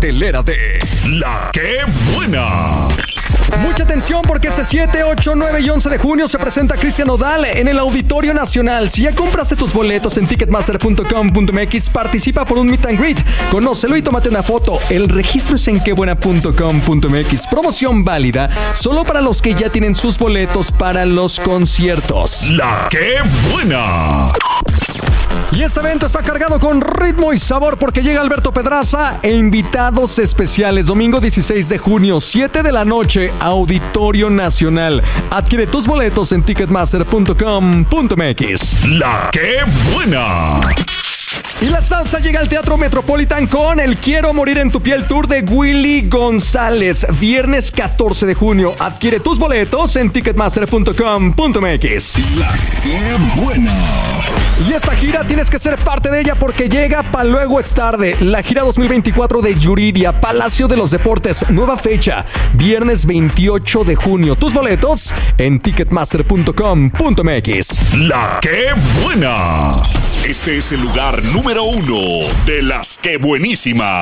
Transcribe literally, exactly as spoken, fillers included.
cartelera de La Que Buena. Mucha atención porque este siete, ocho, nueve y once de junio se presenta Cristian Nodal en el Auditorio Nacional. Si ya compraste tus boletos en ticketmaster punto com punto m x, participa por un meet and greet. Conócelo y tómate una foto. El registro es en quebuena punto com punto m x. Promoción válida solo para los que ya tienen sus boletos para los conciertos. La Que Buena. Y este evento está cargado con ritmo y sabor porque llega Alberto Pedraza e invitados especiales. Domingo dieciséis de junio, siete de la noche, Auditorio Nacional. Adquiere tus boletos en ticketmaster punto com punto m x. La Que Buena. Y la salsa llega al Teatro Metropolitan con el Quiero Morir en tu Piel Tour de Willy González. Viernes catorce de junio. Adquiere tus boletos en ticketmaster punto com punto m x. La Que Buena. Y esta gira tienes que ser parte de ella porque llega pa' luego es tarde. La gira dos mil veinticuatro de Yuridia, Palacio de los Deportes. Nueva fecha, viernes veintiocho de junio. Tus boletos en ticketmaster punto com punto m x. La Que Buena. Este es el lugar número uno de las Que Buenísimas.